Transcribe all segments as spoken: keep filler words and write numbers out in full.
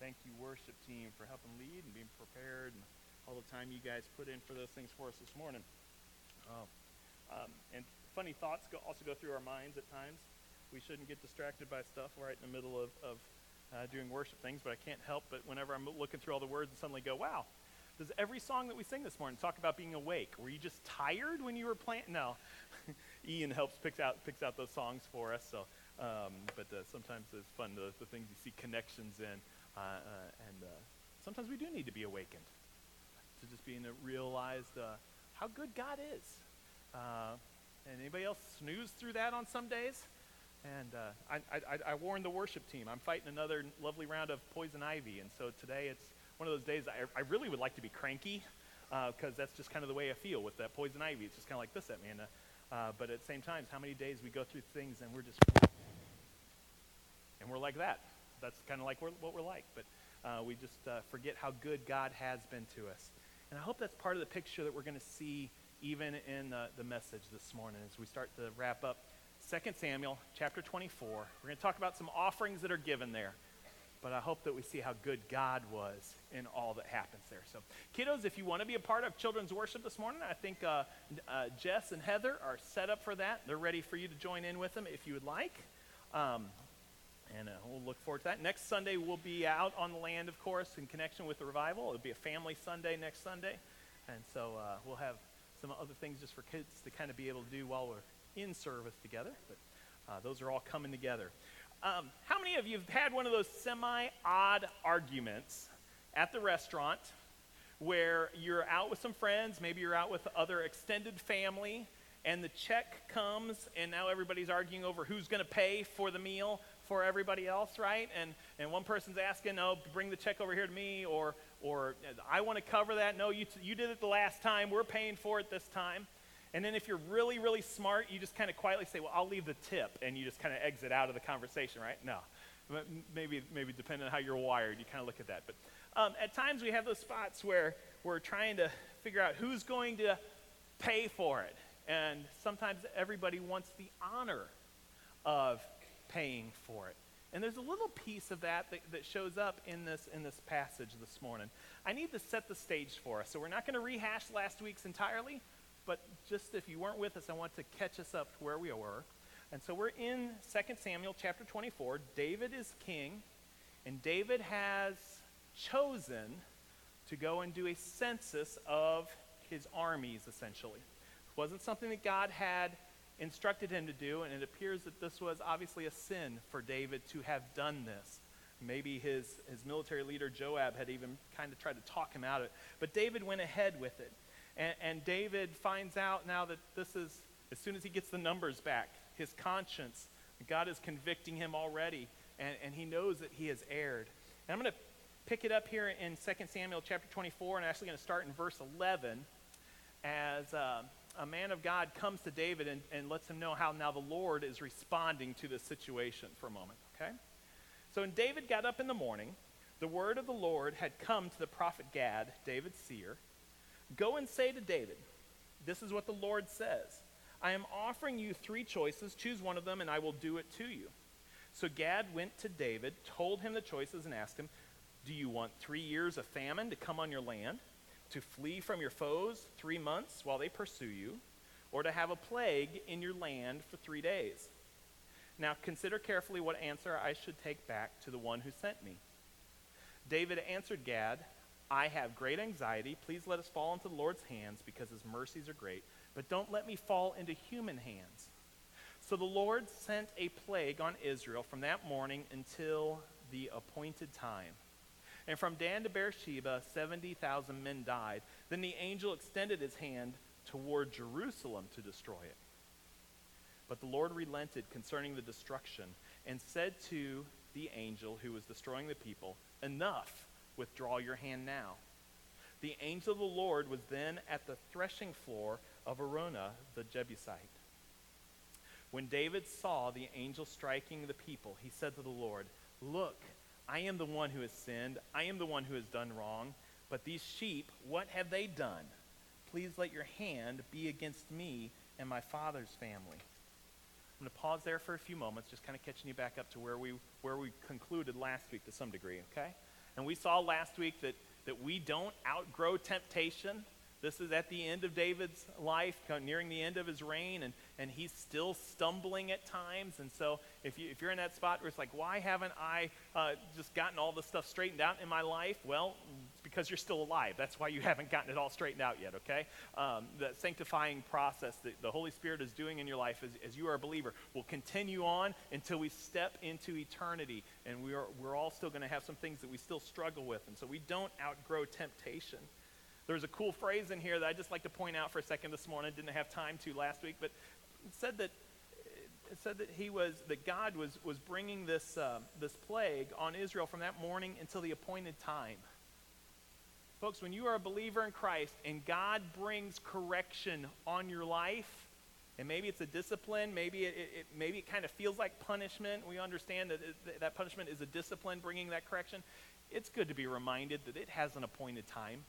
thank you, worship team, for helping lead and being prepared and all the time you guys put in for those things for us this morning. Oh, um, and funny thoughts go, also go through our minds at times. We shouldn't get distracted by stuff right in the middle of, of uh, doing worship things, but I can't help but whenever I'm looking through all the words and suddenly go, wow, does every song that we sing this morning talk about being awake? Were you just tired when you were playing? No. Ian helps picks out picks out those songs for us. So, um, but uh, sometimes it's fun the, the things you see connections in, uh, uh, and uh, sometimes we do need to be awakened to just being to realize uh, how good God is. Uh, and anybody else snooze through that on some days? And uh, I, I, I warned the worship team. I'm fighting another lovely round of poison ivy, and so today it's one of those days I, I really would like to be cranky, because uh, that's just kind of the way I feel with that poison ivy. It's just kind of like this at me. And, uh, uh, but at the same time, how many days we go through things and we're just, and we're like that. That's kind of like we're, what we're like. But uh, we just uh, forget how good God has been to us. And I hope that's part of the picture that we're going to see even in uh, the message this morning as we start to wrap up Second Samuel chapter twenty-four. We're going to talk about some offerings that are given there. But I hope that we see how good God was in all that happens there. So, kiddos, if you want to be a part of children's worship this morning, I think uh, uh, Jess and Heather are set up for that. They're ready for you to join in with them if you would like. Um, and uh, we'll look forward to that. Next Sunday, we'll be out on the land, of course, in connection with the revival. It'll be a family Sunday next Sunday. And so uh, we'll have some other things just for kids to kind of be able to do while we're in service together. But uh, those are all coming together. Um, how many of you have had one of those semi-odd arguments at the restaurant where you're out with some friends, maybe you're out with other extended family, and the check comes, and now everybody's arguing over who's going to pay for the meal for everybody else, right? And and one person's asking, oh, bring the check over here to me, or or I want to cover that. No, you t- you did it the last time. We're paying for it this time. And then if you're really, really smart, you just kind of quietly say, well, I'll leave the tip, and you just kind of exit out of the conversation, right? No. Maybe, maybe depending on how you're wired, you kind of look at that. But um, at times we have those spots where we're trying to figure out who's going to pay for it. And sometimes everybody wants the honor of paying for it. And there's a little piece of that, that that shows up in this in this passage this morning. I need to set the stage for us. So we're not going to rehash last week's entirely. But just if you weren't with us, I want to catch us up to where we were. And so we're in Second Samuel chapter twenty-four. David is king, and David has chosen to go and do a census of his armies, essentially. It wasn't something that God had instructed him to do, and it appears that this was obviously a sin for David to have done this. Maybe his, his military leader Joab had even kind of tried to talk him out of it. But David went ahead with it. And, and David finds out now that this is, as soon as he gets the numbers back, his conscience, God is convicting him already, and, and he knows that he has erred. And I'm going to pick it up here in Second Samuel chapter twenty-four, and I'm actually going to start in verse eleven, as uh, a man of God comes to David and, and lets him know how now the Lord is responding to this situation for a moment, okay? So when David got up in the morning, the word of the Lord had come to the prophet Gad, David's seer. Go and say to David, this is what the Lord says. I am offering you three choices. Choose one of them, and I will do it to you. So Gad went to David, told him the choices, and asked him, do you want three years of famine to come on your land, to flee from your foes three months while they pursue you, or to have a plague in your land for three days? Now consider carefully what answer I should take back to the one who sent me. David answered Gad, I have great anxiety. Please let us fall into the Lord's hands because his mercies are great. But don't let me fall into human hands. So the Lord sent a plague on Israel from that morning until the appointed time. And from Dan to Beersheba, seventy thousand men died. Then the angel extended his hand toward Jerusalem to destroy it. But the Lord relented concerning the destruction and said to the angel who was destroying the people, enough. Withdraw your hand now. The angel of the Lord was then at the threshing floor of Araunah the Jebusite. When David saw the angel striking the people, he said to the Lord, look, I am the one who has sinned. I am the one who has done wrong. But these sheep, what have they done? Please let your hand be against me and my father's family. I'm going to pause there for a few moments, just kind of catching you back up to where we where we concluded last week to some degree, okay? And we saw last week that, that we don't outgrow temptation. This is at the end of David's life, nearing the end of his reign, and, and he's still stumbling at times. And so if, you, if you're in that spot where it's like, why haven't I uh, just gotten all this stuff straightened out in my life? Well, it's because you're still alive. That's why you haven't gotten it all straightened out yet, okay? Um, the sanctifying process that the Holy Spirit is doing in your life as, as you are a believer will continue on until we step into eternity. And we are, we're all still going to have some things that we still struggle with. And so we don't outgrow temptation. There's a cool phrase in here that I just like to point out for a second this morning. Didn't have time to last week, but it said that it said that he was that God was was bringing this uh, this plague on Israel from that morning until the appointed time. Folks, when you are a believer in Christ and God brings correction on your life, and maybe it's a discipline, maybe it, it maybe it kind of feels like punishment. We understand that it, that punishment is a discipline bringing that correction. It's good to be reminded that it has an appointed time.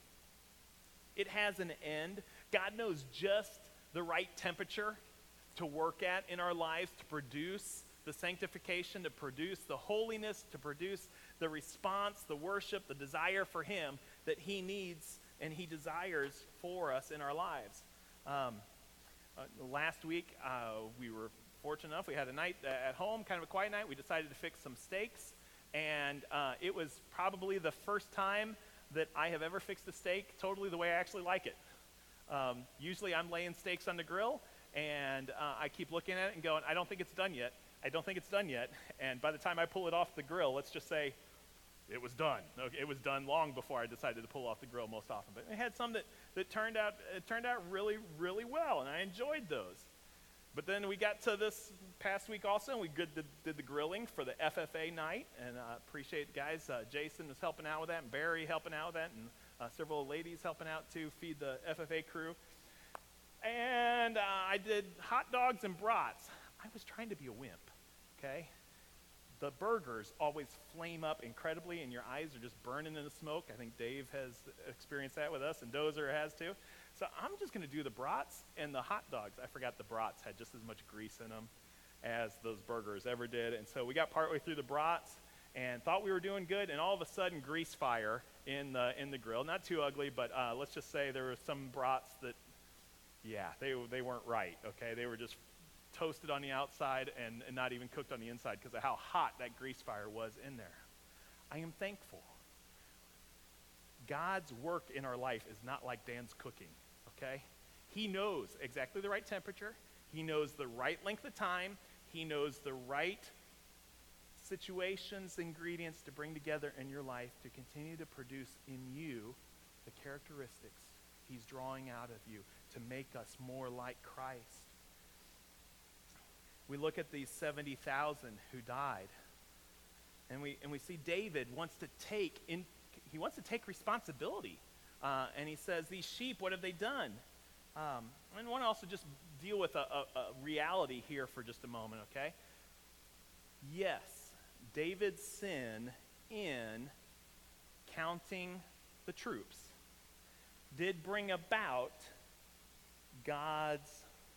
It has an end. God knows just the right temperature to work at in our lives to produce the sanctification, to produce the holiness, to produce the response, the worship, the desire for him that he needs and he desires for us in our lives. Um, uh, last week, uh, we were fortunate enough. We had a night uh, at home, kind of a quiet night. We decided to fix some steaks, and uh, it was probably the first time that I have ever fixed a steak totally the way I actually like it. Um, usually I'm laying steaks on the grill, and uh, I keep looking at it and going, I don't think it's done yet. I don't think it's done yet. And by the time I pull it off the grill, let's just say it was done. Okay, it was done long before I decided to pull off the grill most often. But it had some that, that turned out it turned out really, really well, and I enjoyed those. But then we got to this past week also, and we good, did, did the grilling for the F F A night, and I uh, appreciate the guys. Uh, Jason was helping out with that, and Barry helping out with that, and uh, several ladies helping out to feed the F F A crew. And uh, I did hot dogs and brats. I was trying to be a wimp, okay? The burgers always flame up incredibly, and your eyes are just burning in the smoke. I think Dave has experienced that with us, and Dozer has too. So I'm just going to do the brats and the hot dogs. I forgot the brats had just as much grease in them as those burgers ever did. And so we got partway through the brats and thought we were doing good, and all of a sudden grease fire in the in the grill. Not too ugly, but uh, let's just say there were some brats that, yeah, they they weren't right, okay? They were just toasted on the outside and, and not even cooked on the inside because of how hot that grease fire was in there. I am thankful. God's work in our life is not like Dan's cooking. Okay? He knows exactly the right temperature. He knows the right length of time. He knows the right situations, ingredients to bring together in your life to continue to produce in you the characteristics he's drawing out of you to make us more like Christ. We look at these seventy thousand who died, and we and we see David wants to take in he wants to take responsibility. Uh, and he says, these sheep, what have they done? Um, and I want to also just deal with a, a, a reality here for just a moment, okay? Yes, David's sin in counting the troops did bring about God's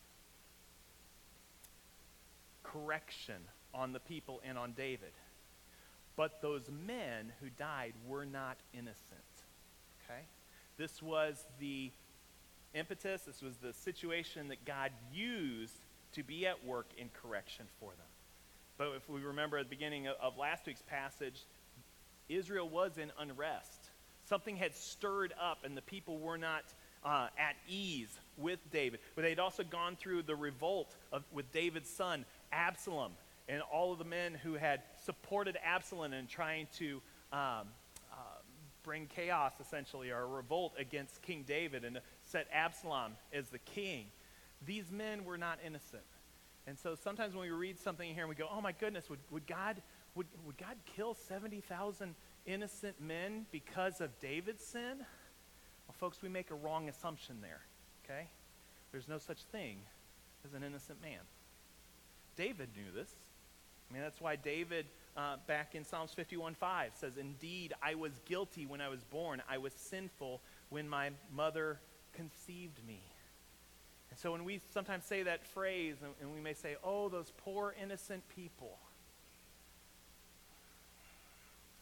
correction on the people and on David. But those men who died were not innocent, okay? This was the impetus, this was the situation that God used to be at work in correction for them. But if we remember at the beginning of, of last week's passage, Israel was in unrest. Something had stirred up and the people were not uh, at ease with David. But they'd also gone through the revolt of, with David's son, Absalom, and all of the men who had supported Absalom in trying to um, bring chaos, essentially, or a revolt against King David and set Absalom as the king. These men were not innocent. And so sometimes when we read something here and we go, oh my goodness, would, would God would, would God kill seventy thousand innocent men because of David's sin? Well, folks, we make a wrong assumption there, okay? There's no such thing as an innocent man. David knew this. I mean, that's why David, uh, back in Psalms fifty-one five, says, indeed, I was guilty when I was born. I was sinful when my mother conceived me. And so when we sometimes say that phrase, and, and we may say, oh, those poor innocent people.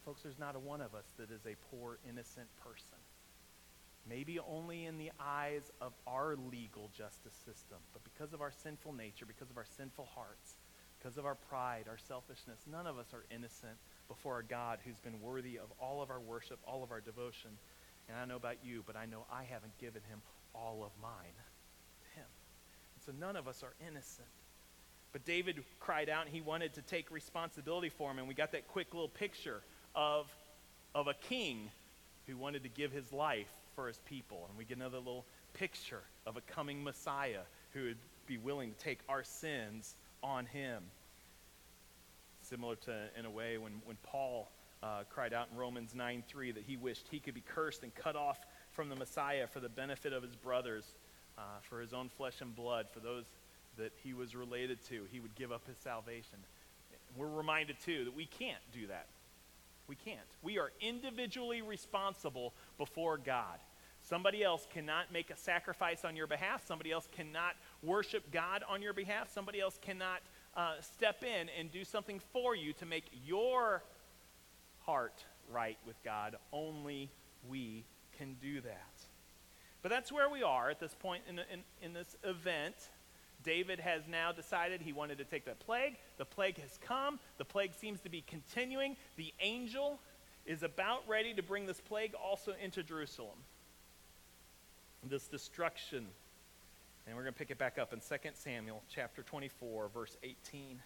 Folks, there's not a one of us that is a poor, innocent person. Maybe only in the eyes of our legal justice system, but because of our sinful nature, because of our sinful hearts, because of our pride, our selfishness, none of us are innocent before a God who's been worthy of all of our worship, all of our devotion. And I don't know about you, but I know I haven't given him all of mine to him. And so none of us are innocent. But David cried out and he wanted to take responsibility for him, and we got that quick little picture of, of a king who wanted to give his life for his people. And we get another little picture of a coming Messiah who would be willing to take our sins on him. Similar to, in a way, when, when Paul uh, cried out in Romans nine three that he wished he could be cursed and cut off from the Messiah for the benefit of his brothers, uh, for his own flesh and blood, for those that he was related to. He would give up his salvation. We're reminded, too, that we can't do that. We can't. We are individually responsible before God. Somebody else cannot make a sacrifice on your behalf. Somebody else cannot worship God on your behalf. Somebody else cannot uh, step in and do something for you to make your heart right with God. Only we can do that. But that's where we are at this point in, in, in this event. David has now decided he wanted to take that plague. The plague has come. The plague seems to be continuing. The angel is about ready to bring this plague also into Jerusalem. This destruction. And we're going to pick it back up in Second Samuel chapter twenty-four, verse eighteen.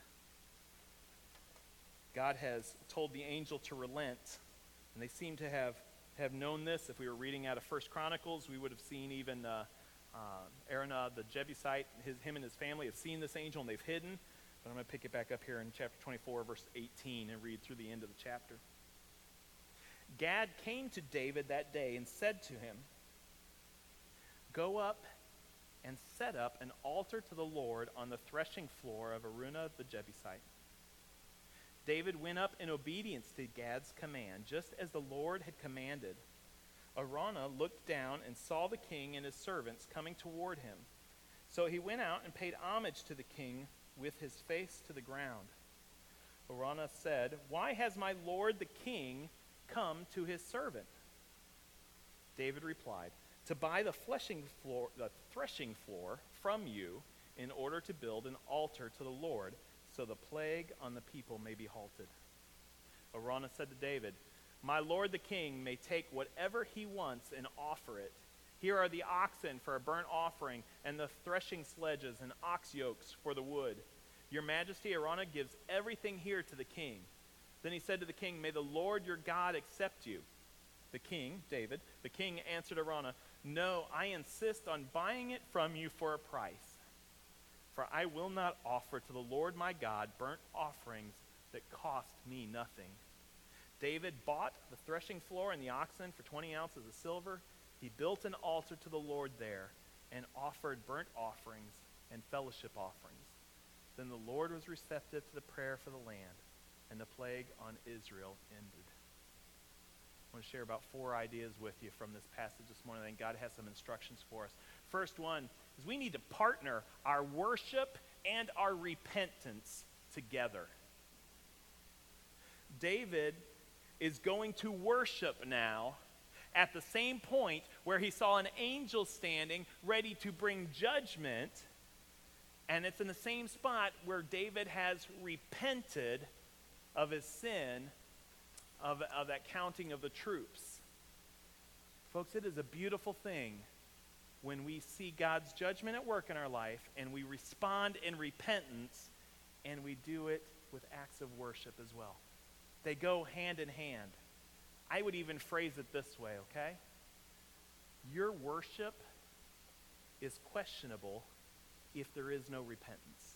God has told the angel to relent, and they seem to have, have known this. If we were reading out of First Chronicles, we would have seen even uh, uh, Araunah the Jebusite, his, him and his family have seen this angel, and they've hidden. But I'm going to pick it back up here in chapter twenty-four, verse eighteen, and read through the end of the chapter. Gad came to David that day and said to him, "Go up and set up an altar to the Lord on the threshing floor of Araunah the Jebusite." David went up in obedience to Gad's command, just as the Lord had commanded. Araunah looked down and saw the king and his servants coming toward him. So he went out and paid homage to the king with his face to the ground. Araunah said, "Why has my lord the king come to his servant?" David replied, "To buy the threshing floor, the threshing floor from you in order to build an altar to the Lord, so the plague on the people may be halted." Araunah said to David, "My lord the king may take whatever he wants and offer it. Here are the oxen for a burnt offering, and the threshing sledges and ox yokes for the wood. Your majesty, Araunah gives everything here to the king." Then he said to the king, "May the Lord your God accept you." The king, David, the king answered Araunah, "No, I insist on buying it from you for a price. For I will not offer to the Lord my God burnt offerings that cost me nothing." David bought the threshing floor and the oxen for twenty ounces of silver. He built an altar to the Lord there and offered burnt offerings and fellowship offerings. Then the Lord was receptive to the prayer for the land, and the plague on Israel ended. I want to share about four ideas with you from this passage this morning. I think God has some instructions for us. First one is we need to partner our worship and our repentance together. David is going to worship now at the same point where he saw an angel standing ready to bring judgment, and it's in the same spot where David has repented of his sin Of, of that counting of the troops. Folks, it is a beautiful thing when we see God's judgment at work in our life and we respond in repentance and we do it with acts of worship as well. They go hand in hand. I would even phrase it this way, okay? Your worship is questionable if there is no repentance.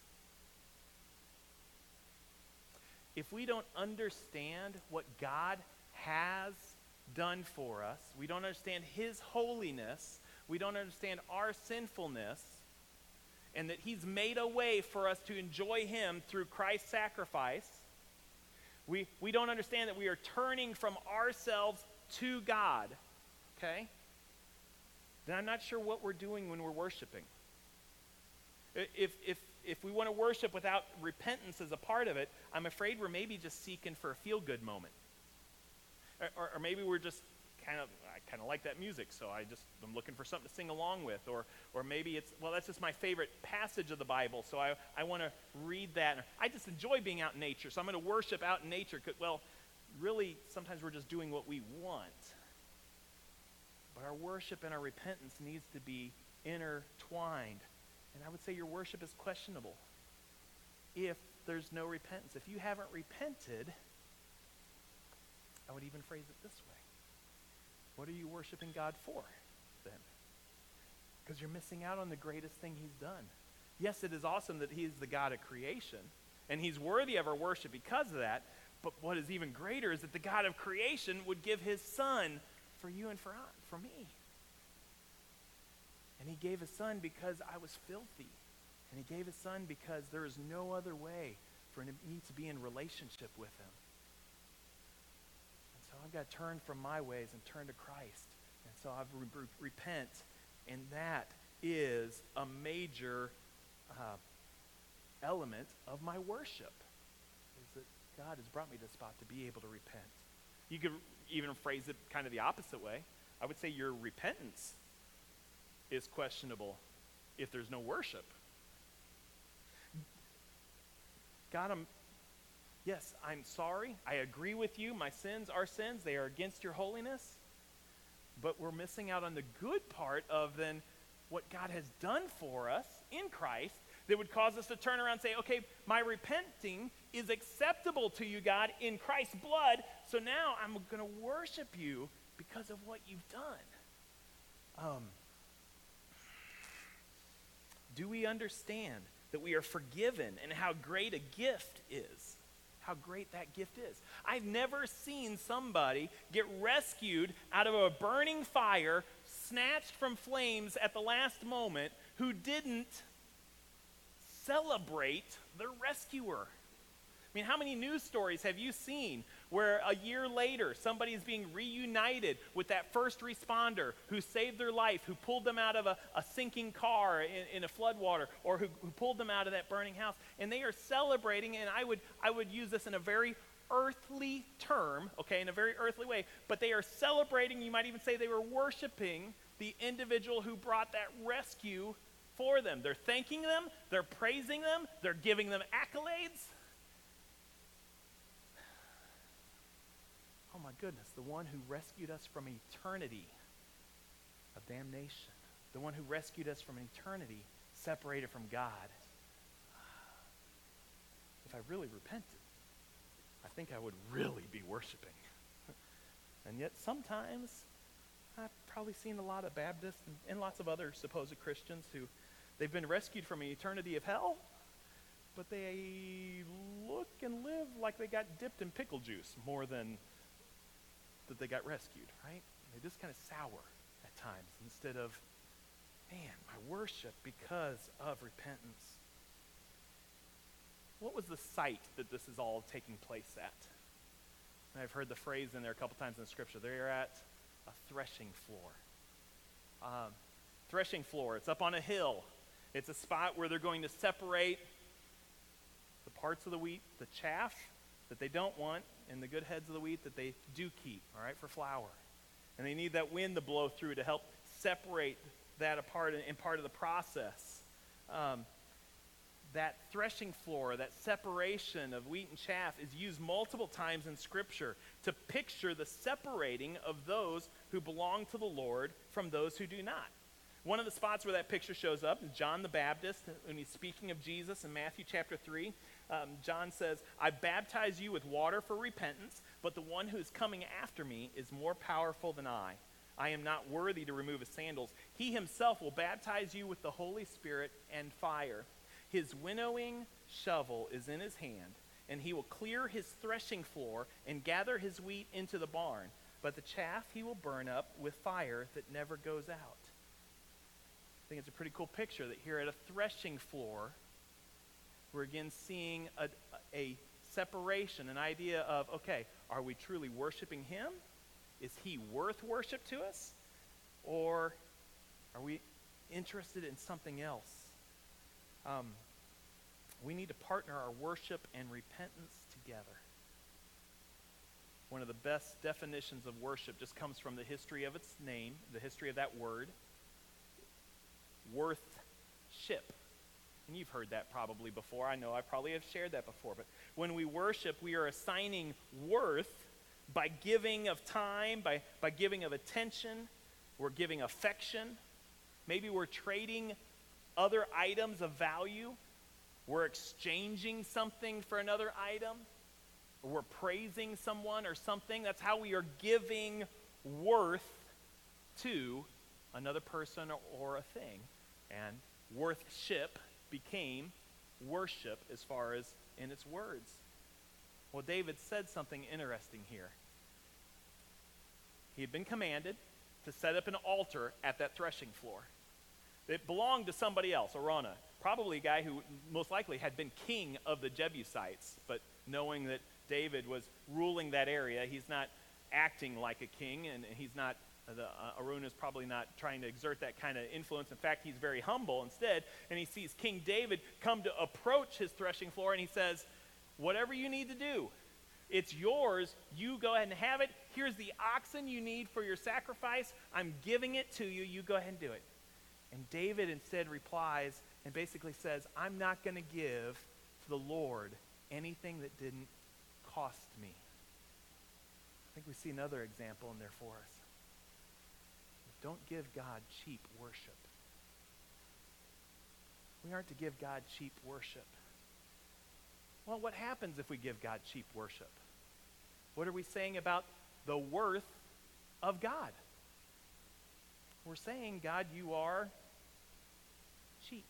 If we don't understand what God has done for us, we don't understand his holiness, we don't understand our sinfulness, and that he's made a way for us to enjoy him through Christ's sacrifice, we, we don't understand that we are turning from ourselves to God, okay? Then I'm not sure what we're doing when we're worshiping. If, if, if we want to worship without repentance as a part of it, I'm afraid we're maybe just seeking for a feel-good moment. or, or maybe we're just kind of, I kind of like that music, so I just, I'm looking for something to sing along with. Or or maybe it's, well, that's just my favorite passage of the Bible, so I, I want to read that. Or I just enjoy being out in nature, so I'm going to worship out in nature. Well, really, sometimes we're just doing what we want. But our worship and our repentance needs to be intertwined. And I would say your worship is questionable if there's no repentance. If you haven't repented, I would even phrase it this way. What are you worshiping God for then? Because you're missing out on the greatest thing he's done. Yes, it is awesome that he is the God of creation, and he's worthy of our worship because of that. But what is even greater is that the God of creation would give his son for you and for, for me. And he gave his son because I was filthy. And he gave his son because there is no other way for me to be in relationship with him. And so I've got to turn from my ways and turn to Christ. And so I've re- re- repent. And that is a major uh, element of my worship. Is that God has brought me to the spot to be able to repent. You could even phrase it kind of the opposite way. I would say your repentance is questionable if there's no worship. God, I'm, yes, I'm sorry. I agree with you. My sins are sins. They are against your holiness. But we're missing out on the good part of then what God has done for us in Christ that would cause us to turn around and say, okay, my repenting is acceptable to you, God, in Christ's blood. So now I'm going to worship you because of what you've done. Um, do we understand that we are forgiven and how great a gift is? How great that gift is. I've never seen somebody get rescued out of a burning fire, snatched from flames at the last moment, who didn't celebrate their rescuer. I mean, how many news stories have you seen where a year later somebody is being reunited with that first responder who saved their life, who pulled them out of a, a sinking car in, in a floodwater, or who, who pulled them out of that burning house, and they are celebrating, and I would I would use this in a very earthly term, okay, in a very earthly way, but they are celebrating, you might even say they were worshiping the individual who brought that rescue for them. They're thanking them, they're praising them, they're giving them accolades. Oh my goodness, the one who rescued us from eternity of damnation, the one who rescued us from eternity separated from God. If I really repented, I think I would really be worshiping. And yet sometimes I've probably seen a lot of Baptists and, and lots of other supposed Christians who they've been rescued from an eternity of hell, but they look and live like they got dipped in pickle juice more than that they got rescued, right? They just kind of sour at times instead of, man, my worship because of repentance. What was the site that this is all taking place at? And I've heard the phrase in there a couple times in the scripture. They're at a threshing floor. Um, threshing floor, it's up on a hill. It's a spot where they're going to separate the parts of the wheat, the chaff that they don't want, and the good heads of the wheat that they do keep, all right, for flour. And they need that wind to blow through to help separate that apart in part of the process. Um, that threshing floor, that separation of wheat and chaff is used multiple times in Scripture to picture the separating of those who belong to the Lord from those who do not. One of the spots where that picture shows up is John the Baptist, when he's speaking of Jesus in Matthew chapter three. Um, John says, I baptize you with water for repentance, but the one who is coming after me is more powerful than I. I am not worthy to remove his sandals. He himself will baptize you with the Holy Spirit and fire. His winnowing shovel is in his hand, and he will clear his threshing floor and gather his wheat into the barn, but the chaff he will burn up with fire that never goes out. I think it's a pretty cool picture that here at a threshing floor, we're again seeing a, a separation, an idea of, okay, are we truly worshiping him? Is he worth worship to us? Or are we interested in something else? Um, we need to partner our worship and repentance together. One of the best definitions of worship just comes from the history of its name, the history of that word, worth-ship. And you've heard that probably before. I know I probably have shared that before. But when we worship, we are assigning worth by giving of time, by, by giving of attention. We're giving affection. Maybe we're trading other items of value. We're exchanging something for another item. Or we're praising someone or something. That's how we are giving worth to another person or, or a thing. And worth-ship became worship as far as in its words. Well, David said something interesting here. He had been commanded to set up an altar at that threshing floor. It belonged to somebody else, Araunah, probably a guy who most likely had been king of the Jebusites, but knowing that David was ruling that area, he's not acting like a king, and he's not, the, uh, Araunah is probably not trying to exert that kind of influence. In fact, he's very humble instead, and he sees King David come to approach his threshing floor, and he says, whatever you need to do, it's yours. You go ahead and have it. Here's the oxen you need for your sacrifice. I'm giving it to you. You go ahead and do it. And David instead replies and basically says, I'm not going to give to the Lord anything that didn't cost me. I think we see another example in there for us. Don't give God cheap worship. We aren't to give God cheap worship. Well, what happens if we give God cheap worship? What are we saying about the worth of God? We're saying, God, you are cheap.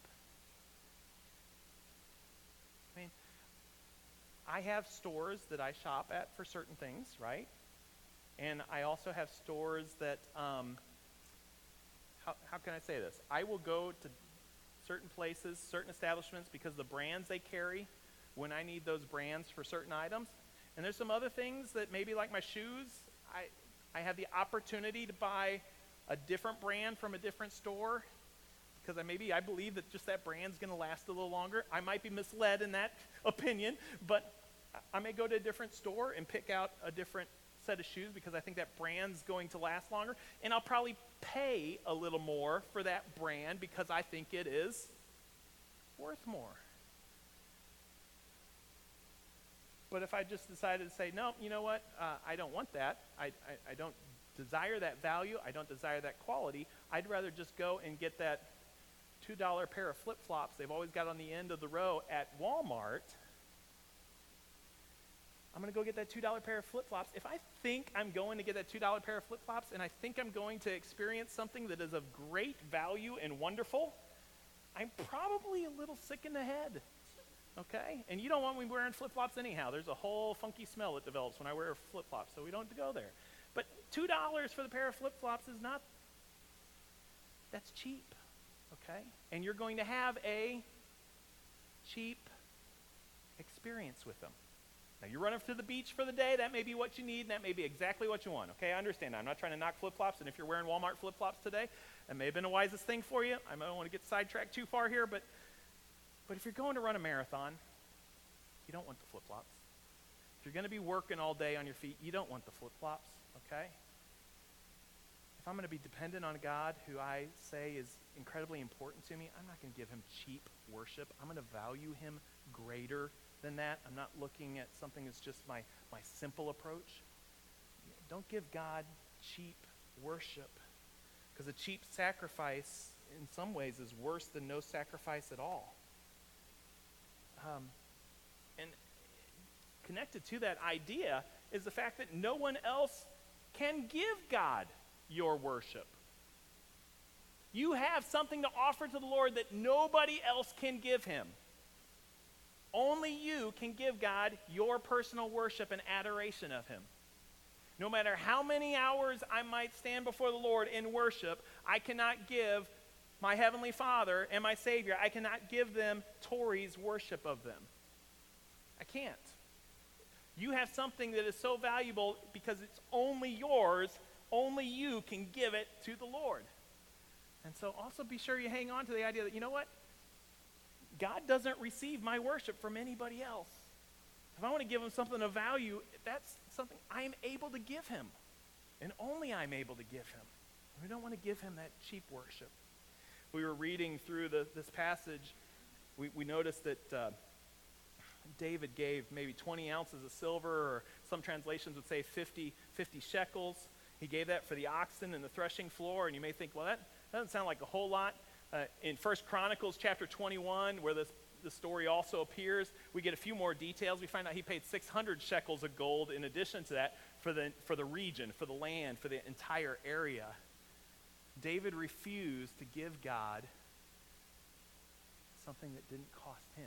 I mean, I have stores that I shop at for certain things, right? And I also have stores that, um, how, how can I say this? I will go to certain places, certain establishments because of the brands they carry when I need those brands for certain items. And there's some other things that maybe like my shoes, I, I have the opportunity to buy a different brand from a different store because I maybe I believe that just that brand's going to last a little longer. I might be misled in that opinion, but I may go to a different store and pick out a different set of shoes because I think that brand's going to last longer, and I'll probably pay a little more for that brand because I think it is worth more. But if I just decided to say, no, you know what, uh, I don't want that, I, I, I don't desire that value, I don't desire that quality, I'd rather just go and get that two dollar pair of flip-flops they've always got on the end of the row at Walmart. I'm going to go get that two dollar pair of flip-flops. If I think I'm going to get that two dollar pair of flip-flops and I think I'm going to experience something that is of great value and wonderful, I'm probably a little sick in the head. Okay? And you don't want me wearing flip-flops anyhow. There's a whole funky smell that develops when I wear flip-flops, so we don't have to go there. But two dollars for the pair of flip-flops is not, that's cheap. Okay? And you're going to have a cheap experience with them. Now, you're running to the beach for the day. That may be what you need, and that may be exactly what you want. Okay? I understand that. I'm not trying to knock flip-flops, and if you're wearing Walmart flip-flops today, that may have been the wisest thing for you. I don't want to get sidetracked too far here, but But if you're going to run a marathon, you don't want the flip-flops. If you're going to be working all day on your feet, you don't want the flip-flops, okay? If I'm going to be dependent on God, who I say is incredibly important to me, I'm not going to give him cheap worship. I'm going to value him greater than that. I'm not looking at something that's just my, my simple approach. Don't give God cheap worship, because a cheap sacrifice in some ways is worse than no sacrifice at all. Um, and connected to that idea is the fact that no one else can give God your worship. You have something to offer to the Lord that nobody else can give him. Only you can give God your personal worship and adoration of him. No matter how many hours I might stand before the Lord in worship, I cannot give my Heavenly Father and my Savior, I cannot give them Tori's worship of them. I can't. You have something that is so valuable because it's only yours, only you can give it to the Lord. And so also be sure you hang on to the idea that, you know what? God doesn't receive my worship from anybody else. If I want to give him something of value, that's something I'm able to give him. And only I'm able to give him. We don't want to give him that cheap worship. We were reading through the, this passage. We, we noticed that uh, David gave maybe twenty ounces of silver, or some translations would say fifty, fifty shekels. He gave that for the oxen and the threshing floor. And you may think, well, that doesn't sound like a whole lot. Uh, in First Chronicles chapter twenty-one, where this the story also appears, we get a few more details. We find out he paid six hundred shekels of gold in addition to that for the, for the region, for the land, for the entire area. David refused to give God something that didn't cost him.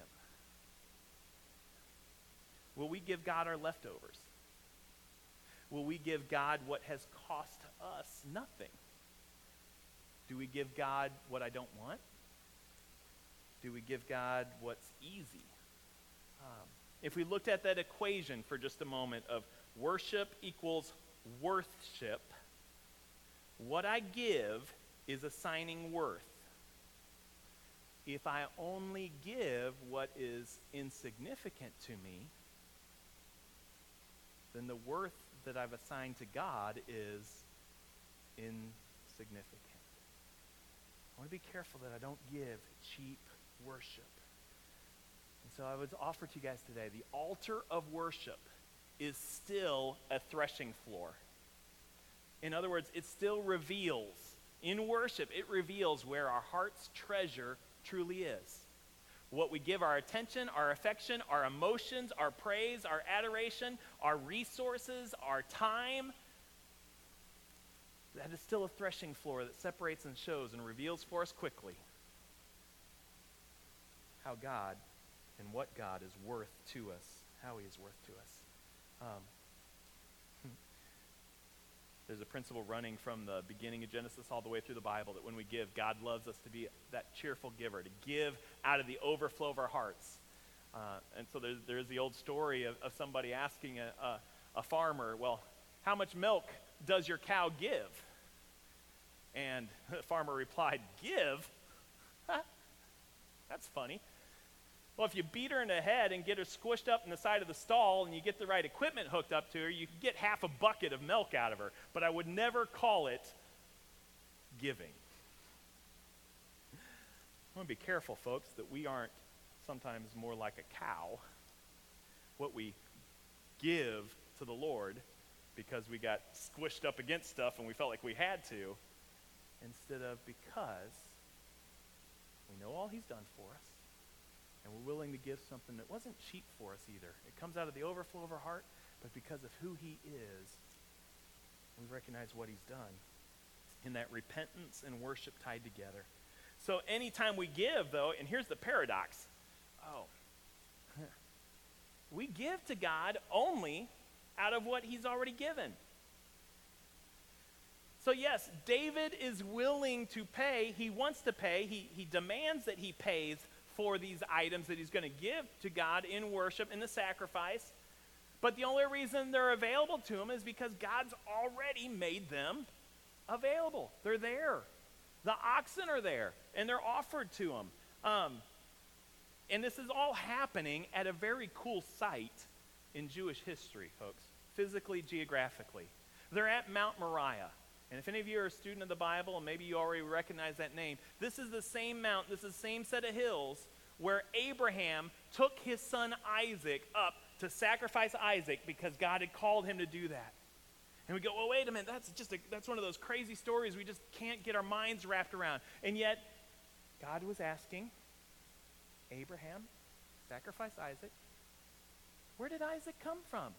Will we give God our leftovers? Will we give God what has cost us nothing? Do we give God what I don't want? Do we give God what's easy? Um, if we looked at that equation for just a moment of worship equals worthship, what I give is assigning worth. If I only give what is insignificant to me, then the worth that I've assigned to God is insignificant. I want to be careful that I don't give cheap worship. And so I would offer to you guys today, the altar of worship is still a threshing floor. In other words, it still reveals, in worship, it reveals where our heart's treasure truly is. What we give our attention, our affection, our emotions, our praise, our adoration, our resources, our time, that is still a threshing floor that separates and shows and reveals for us quickly how God and what God is worth to us, how he is worth to us. Um, there's a principle running from the beginning of Genesis all the way through the Bible that when we give, God loves us to be that cheerful giver, to give out of the overflow of our hearts. Uh, and so there's, there's the old story of, of somebody asking a, a, a farmer, well, how much milk does your cow give? And the farmer replied, give? Huh? That's funny. Well, if you beat her in the head and get her squished up in the side of the stall and you get the right equipment hooked up to her, you can get half a bucket of milk out of her. But I would never call it giving. I want to be careful, folks, that we aren't sometimes more like a cow. What we give to the Lord because we got squished up against stuff and we felt like we had to, instead of because we know all he's done for us. And we're willing to give something that wasn't cheap for us either. It comes out of the overflow of our heart, but because of who he is, we recognize what he's done. In that repentance and worship tied together. So anytime we give, though, and here's the paradox. Oh, we give to God only out of what he's already given. So yes, David is willing to pay. He wants to pay. He, he demands that he pays for these items that he's going to give to God in worship, in the sacrifice. But the only reason they're available to him is because God's already made them available. They're there. The oxen are there, and they're offered to him. Um, and this is all happening at a very cool site in Jewish history, folks, physically, geographically. They're at Mount Moriah. And if any of you are a student of the Bible, and maybe you already recognize that name, this is the same mountain, this is the same set of hills where Abraham took his son Isaac up to sacrifice Isaac because God had called him to do that. And we go, well, wait a minute, that's just a, that's one of those crazy stories we just can't get our minds wrapped around. And yet, God was asking Abraham, sacrifice Isaac. Where did Isaac come from?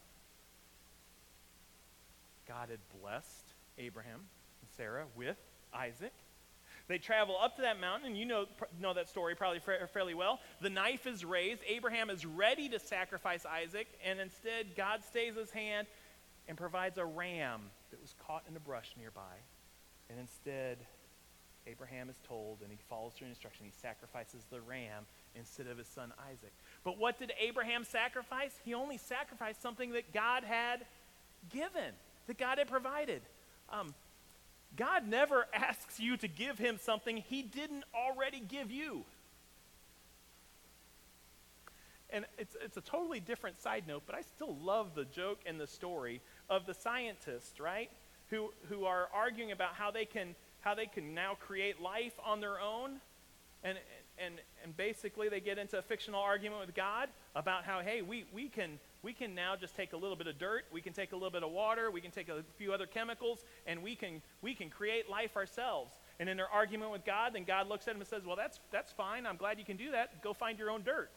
God had blessed Abraham and Sarah with Isaac. They travel up to that mountain, and you know, know that story probably fairly well. The knife is raised. Abraham is ready to sacrifice Isaac, and instead God stays his hand and provides a ram that was caught in the brush nearby. And instead, Abraham is told, and he follows through instruction, he sacrifices the ram instead of his son Isaac. But what did Abraham sacrifice? He only sacrificed something that God had given, that God had provided. Um, God never asks you to give him something he didn't already give you. and it's it's a totally different side note, but I still love the joke and the story of the scientists, right? Who who are arguing about how they can how they can now create life on their own, and and and basically they get into a fictional argument with God about how, hey, we we can we can now just take a little bit of dirt, we can take a little bit of water, we can take a few other chemicals, and we can we can create life ourselves. And in their argument with God, then God looks at them and says, well, that's that's fine. I'm glad you can do that. Go find your own dirt.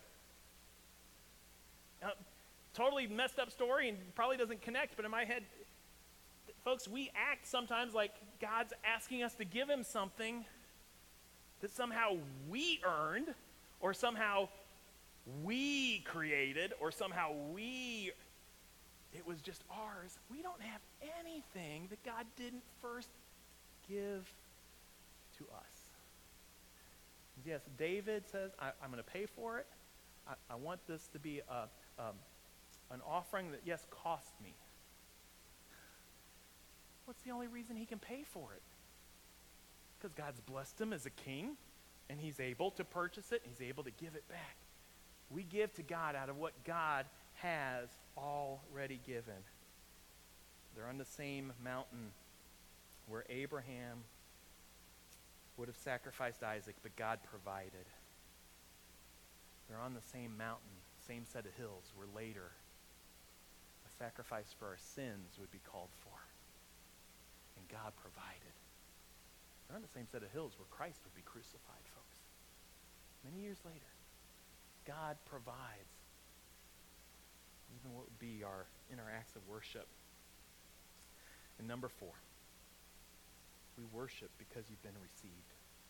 Now, totally messed up story and probably doesn't connect, but in my head, folks, we act sometimes like God's asking us to give him something that somehow we earned, or somehow we created, or somehow we, it was just ours. We don't have anything that God didn't first give to us. Yes, David says, I, I'm going to pay for it. I, I want this to be a, um, an offering that, yes, cost me. What's the only reason he can pay for it? Because God's blessed him as a king, and he's able to purchase it, he's able to give it back. We give to God out of what God has already given. They're on the same mountain where Abraham would have sacrificed Isaac, but God provided. They're on the same mountain, same set of hills, where later a sacrifice for our sins would be called for. And God provided. They're on the same set of hills where Christ would be crucified, folks. Many years later, God provides even what would be our in our acts of worship. And number four, we worship because you've been received.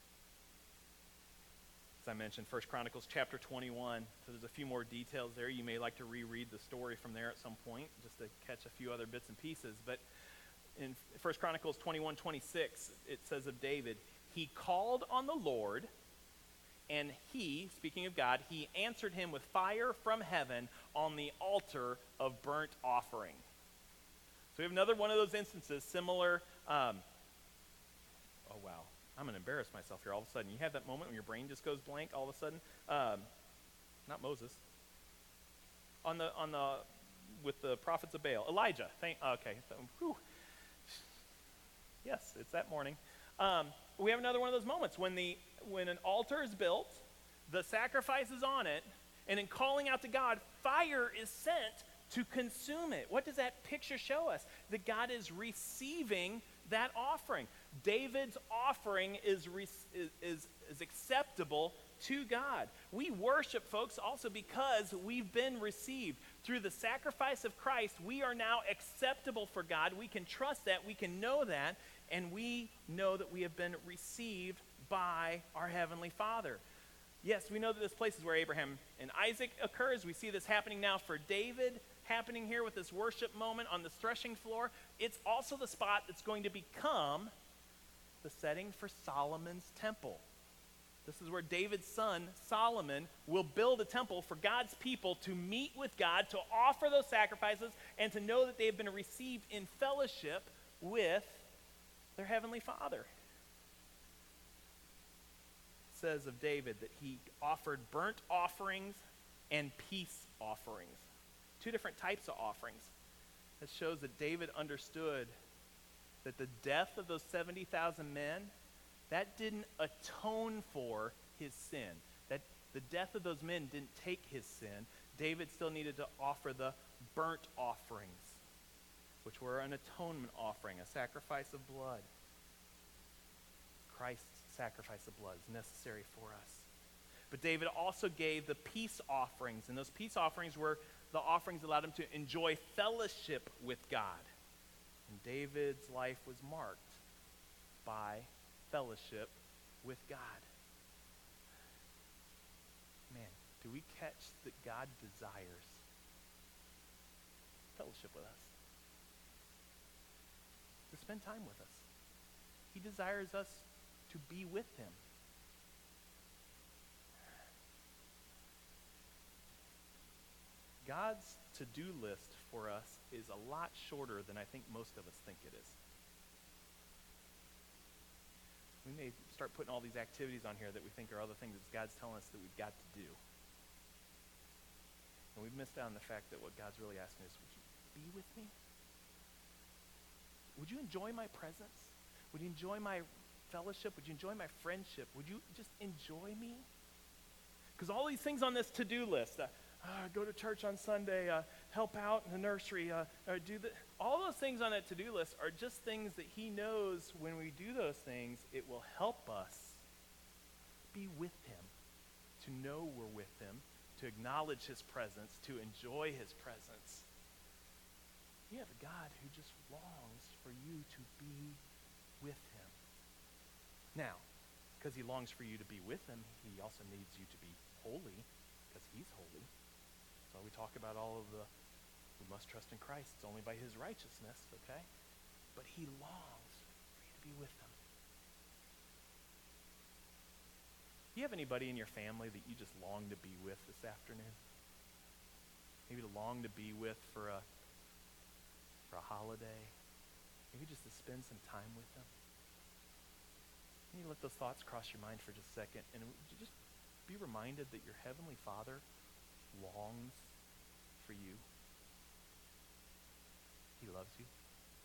As I mentioned, First Chronicles chapter twenty-one, so there's a few more details there. You may like to reread the story from there at some point, just to catch a few other bits and pieces. But in First Chronicles twenty-one twenty-six, it says of David, he called on the Lord, and he, speaking of God, he answered him with fire from heaven on the altar of burnt offering. So we have another one of those instances, similar. Um, oh, wow. I'm going to embarrass myself here all of a sudden. You have that moment when your brain just goes blank all of a sudden. Um, not Moses. On the, on the, with the prophets of Baal. Elijah. Thank, okay. So, whew. Yes, it's that morning. Um, we have another one of those moments when the when an altar is built, the sacrifice is on it, and in calling out to God, fire is sent to consume it. What does that picture show us? That God is receiving that offering. David's offering is, re- is, is, is acceptable to God. We worship, folks, also because we've been received. Through the sacrifice of Christ, we are now acceptable for God. We can trust that. We can know that. And we know that we have been received by our Heavenly Father. Yes, we know that this place is where Abraham and Isaac occurs. We see this happening now for David, happening here with this worship moment on this threshing floor. It's also the spot that's going to become the setting for Solomon's temple. This is where David's son, Solomon, will build a temple for God's people to meet with God, to offer those sacrifices, and to know that they have been received in fellowship with their Heavenly Father. It says of David that he offered burnt offerings and peace offerings. Two different types of offerings. That shows that David understood that the death of those seventy thousand men, that didn't atone for his sin. That the death of those men didn't take his sin. David still needed to offer the burnt offerings, which were an atonement offering, a sacrifice of blood. Christ's sacrifice of blood is necessary for us. But David also gave the peace offerings, and those peace offerings were the offerings that allowed him to enjoy fellowship with God. And David's life was marked by fellowship with God. Man, do we catch that God desires fellowship with us? To spend time with us. He desires us to be with him. God's to-do list for us is a lot shorter than I think most of us think it is. We may start putting all these activities on here that we think are other things that God's telling us that we've got to do. And we've missed out on the fact that what God's really asking is, would you be with me? Would you enjoy my presence? Would you enjoy my fellowship? Would you enjoy my friendship? Would you just enjoy me? Because all these things on this to-do list, uh, uh, go to church on Sunday, uh, help out in the nursery, uh, or do the, all those things on that to-do list are just things that he knows when we do those things, it will help us be with him, to know we're with him, to acknowledge his presence, to enjoy his presence. You have a God who just longs for you to be with him. Now, because he longs for you to be with him, he also needs you to be holy, because he's holy. So we talk about all of the, we must trust in Christ. It's only by his righteousness, okay? But he longs for you to be with him. Do you have anybody in your family that you just long to be with this afternoon? Maybe to long to be with for a for a holiday. Maybe just to spend some time with them. Can you let those thoughts cross your mind for just a second? And would you just be reminded that your Heavenly Father longs for you. He loves you.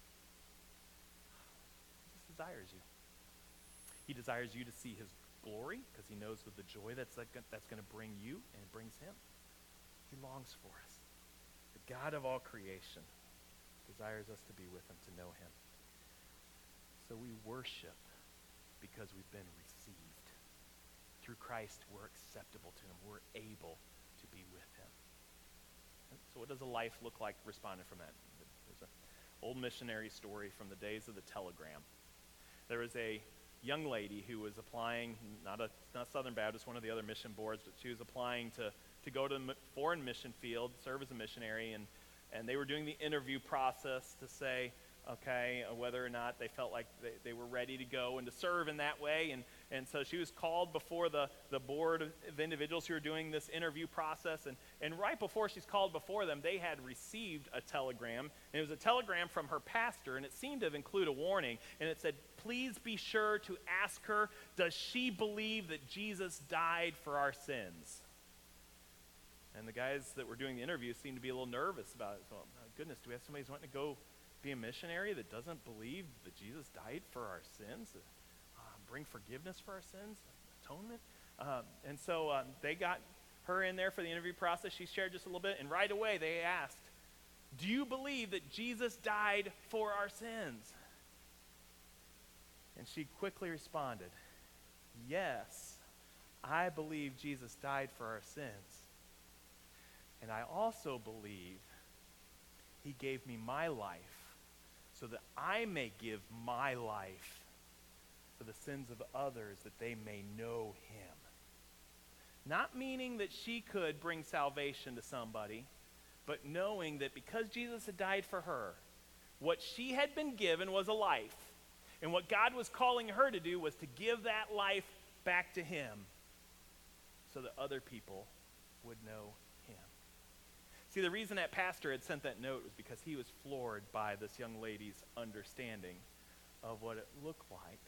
He just desires you. He desires you to see his glory because he knows with the joy that's, like, that's going to bring you and it brings him. He longs for us. The God of all creation desires us to be with him, to know him. So we worship because we've been received. Through Christ, we're acceptable to him. We're able to be with him. So what does a life look like responding from that? There's an old missionary story from the days of the telegram. There was a young lady who was applying, not a not Southern Baptist, one of the other mission boards, but she was applying to, to go to the foreign mission field, serve as a missionary, and, and they were doing the interview process to say, okay, uh, whether or not they felt like they, they were ready to go and to serve in that way. And, and so she was called before the, the board of, of individuals who were doing this interview process. And, and right before she's called before them, they had received a telegram. And it was a telegram from her pastor, and it seemed to include a warning. And it said, please be sure to ask her, does she believe that Jesus died for our sins? And the guys that were doing the interview seemed to be a little nervous about it. So, my goodness, do we have somebody who's wanting to go be a missionary that doesn't believe that Jesus died for our sins, uh, bring forgiveness for our sins, atonement? Um, and so um, they got her in there for the interview process. She shared just a little bit, and right away they asked, do you believe that Jesus died for our sins? And she quickly responded, yes, I believe Jesus died for our sins. And I also believe he gave me my life so that I may give my life for the sins of others, that they may know him. Not meaning that she could bring salvation to somebody, but knowing that because Jesus had died for her, what she had been given was a life. And what God was calling her to do was to give that life back to him so that other people would know him. See, the reason that pastor had sent that note was because he was floored by this young lady's understanding of what it looked like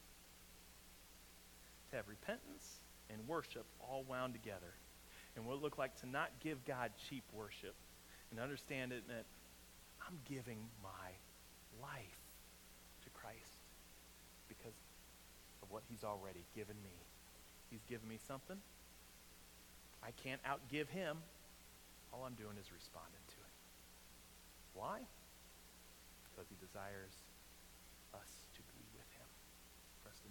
to have repentance and worship all wound together, and what it looked like to not give God cheap worship, and understand it that I'm giving my life to Christ because of what he's already given me. He's given me something. I can't outgive him. All I'm doing is responding to it. Why? Because he desires